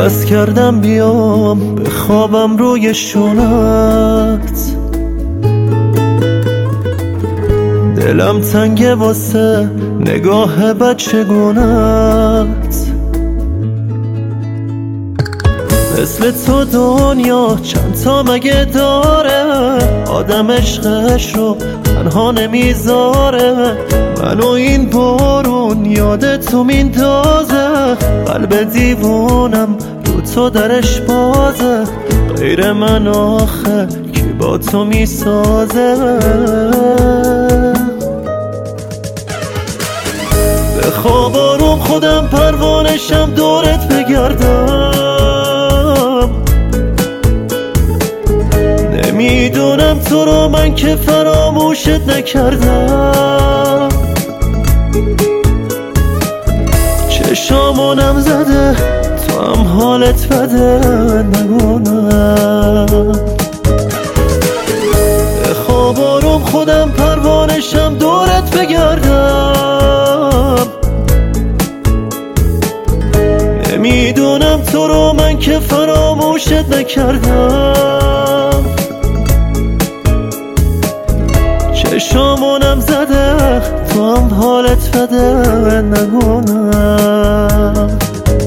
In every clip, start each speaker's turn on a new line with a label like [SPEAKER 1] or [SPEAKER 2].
[SPEAKER 1] عوض کردم بیام بخوابم روی شونت، دلم تنگه واسه نگاه بچگونت. مثل تو دنیا چند تا مگه داره، آدم عشقش رو تنها نمیذاره. منو این بارون یاد تو میندازه، قلب دیوونم رو تو درش بازه. غیر من آخه کی با تو میسازه؟ به خواب آروم خودم پروانشم دورت بگردم. نمیدونم تو رو من که فراموشت نکردم. چشامونم زده تو هم حالت بده نگونم. به خواب آروم خودم پروانشم دورت بگردم. نمیدونم تو رو من که فراموشت نکردم. چشامونم زده تو هم حالت بده نگونم.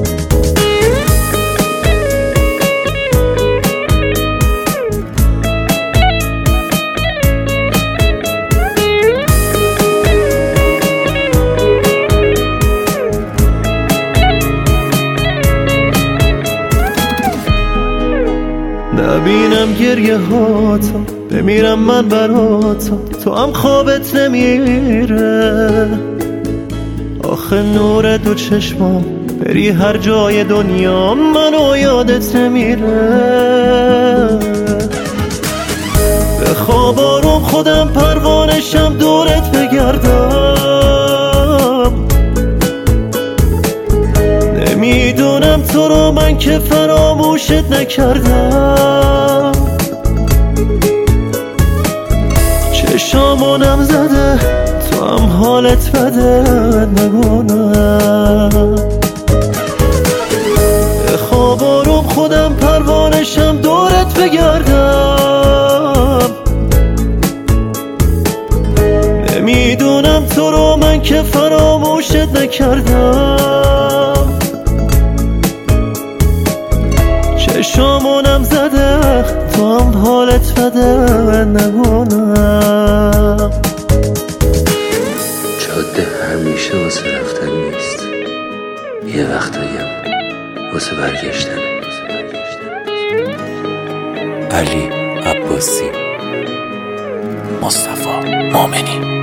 [SPEAKER 1] نبینم گریه هاتو، بمیرم من براتو، تو هم خوابت نمیره. آخه نور دو چشمام بری هر جای دنیا منو یادت نمیره. به خواب آروم خودم پروانشم دورت بگردم. نمیدونم تو رو من که فراموشت نکردم. چشامونم زده تو هم حالت بده نگونم. به خواب آروم خودم پروانشم دورت بگردم. نمیدونم تو رو من که فراموشت نکردم. چشامونم زده تو هم حالت بده نگونم.
[SPEAKER 2] جاده همیشه واسه رفتن نیست، یه وقتاییم واسه برگشتن. علی عباسی، مصطفی مومنی.